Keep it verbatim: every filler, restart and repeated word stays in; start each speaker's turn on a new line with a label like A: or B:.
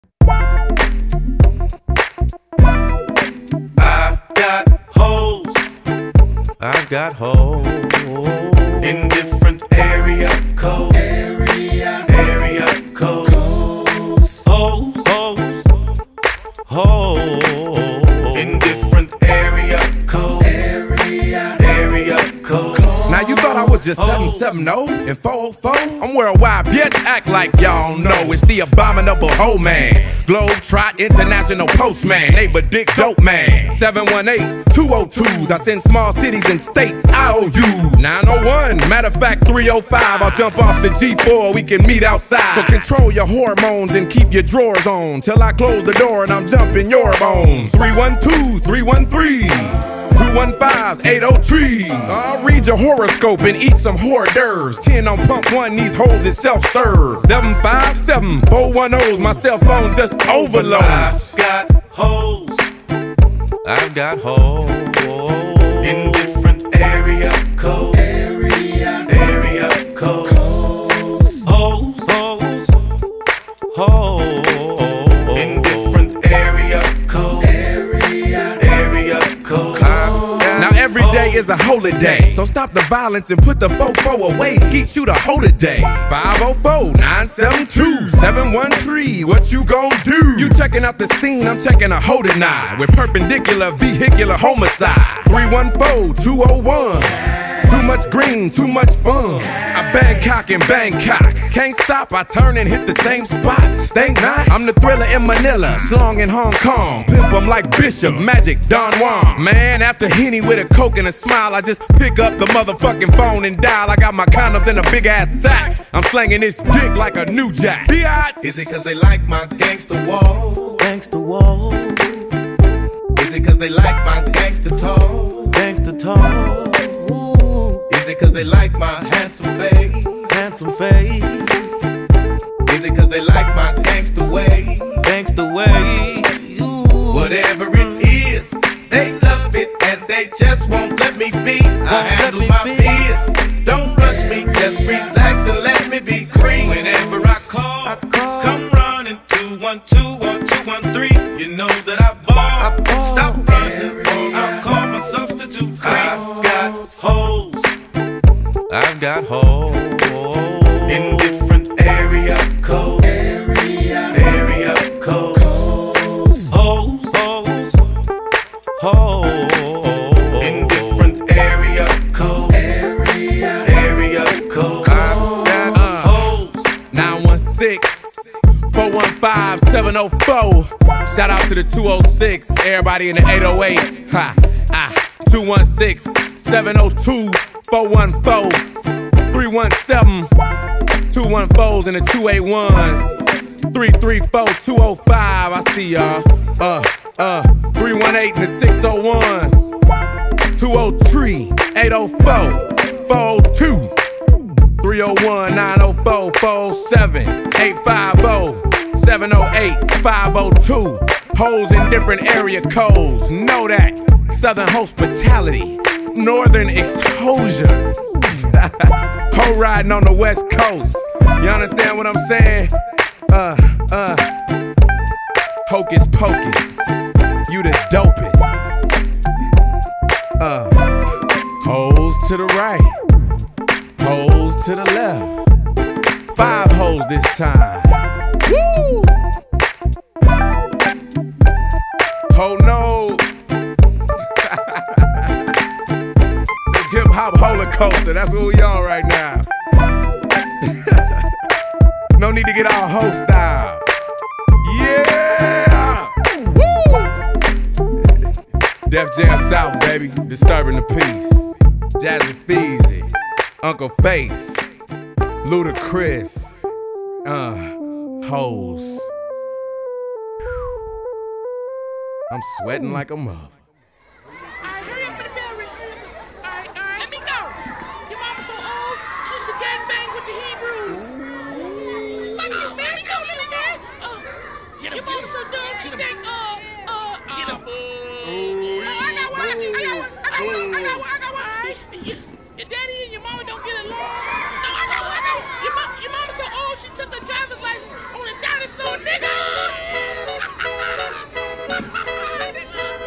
A: I've got hoes. I've got hoes in different area codes. Area, area codes. Hoes, hoes, hoes in different area codes. Area, area codes.
B: Now you thought I was just seven seven zero and four oh four? I'm worldwide, bitch, act like y'all know. It's the abominable hoe man, Globetrot International Postman, neighbor dick dope man. Seven one eights, two oh twos, I send small cities and states I O Us. Nine oh one, matter of fact three oh five, I'll jump off the G four, we can meet outside. So control your hormones and keep your drawers on till I close the door and I'm jumping your bones. Three one twos, three one threes, two one fives, eight oh three. I'll read your horoscope and eat some hors d'oeuvres. ten on pump one, these hoes is self-serve. seven five seven, four one ohs, my cell phone just overloads.
A: I've got hoes. I've got hoes in different area codes. Area, area codes. Hoes, hoes, hoes in different area codes. Area, area codes.
B: Now every day is a holiday, so stop the violence and put the fofo away. Skeet shoot a hoe today. five oh four, nine seven two, seven one three, what you gon' do? You checking out the scene, I'm checking a hoe tonight with perpendicular vehicular homicide. three one four, two oh one, too much green, too much fun. I Bangkok and Bangkok, can't stop, I turn and hit the same spot. Think not, I'm the thriller in Manila, slong in Hong Kong. Pimp 'em like Bishop, Magic, Don Juan. Man, after Henny with a coke and a smile, I just pick up the motherfucking phone and dial. I got my condoms in a big ass sack, I'm slanging this dick like a new jack.
A: Is it cause they like my gangster wall?
C: Gangsta wall,
A: Is it cause they like my gangster talk?
C: gangsta talk,
A: Is it cause they like my handsome face?
C: handsome face,
A: Is it cause they like my gangster way?
C: gangsta way. Ooh.
A: Whatever it is, they love it and they just won't let me be. I
C: Won't
A: handle
C: let me
A: my
C: be.
A: peers. Don't rush me, just relax and let me be free. Whenever I call,
C: I call.
A: come running two one two or two one three. You know that I ball.
C: I ball.
A: Stop running or I'll call my substitute free. I've got hoes. I've got hoes in different area codes. Area, area codes. Hoes, hoes, hoes in different area codes. Area, area codes. I've got hoes.
B: nine one six, four one five, seven oh four. Shout out to the two oh six, everybody in the eight oh eight. Ha, ah, two one six, seven oh two, four one four, three one seven, two one fours and the two eighty-ones. three three four, two oh five, I see y'all. Uh, uh, three one eight and the six oh ones. two oh three, eight oh four, four oh two. three oh one, nine oh four, four oh seven, eight five oh, seven oh eight, five oh two. Hoes in different area codes. Know that. Southern hospitality, northern exposure. Hoe riding on the west coast. You understand what I'm saying? Uh, uh. Hocus pocus. You the dopest. Uh. Hoes to the right. Hoes to the left. Five hoes this time. Woo! Ho no. It's hip hop roller coaster. That's what we on right now. No need to get all hoe style. Yeah. Woo! Def Jam South, baby. Disturbing the peace. Jazzy Feezy. Uncle Face, Ludacris, uh, hoes. I'm sweating like a mother.
D: Alright, hurry up for the bell ring. Alright, alright, let me go. Your mama so old, she used to gangbang with the Hebrews. Fuck you, man. Let me go, little man. Uh, your mama so dumb, she think, uh, uh, uh,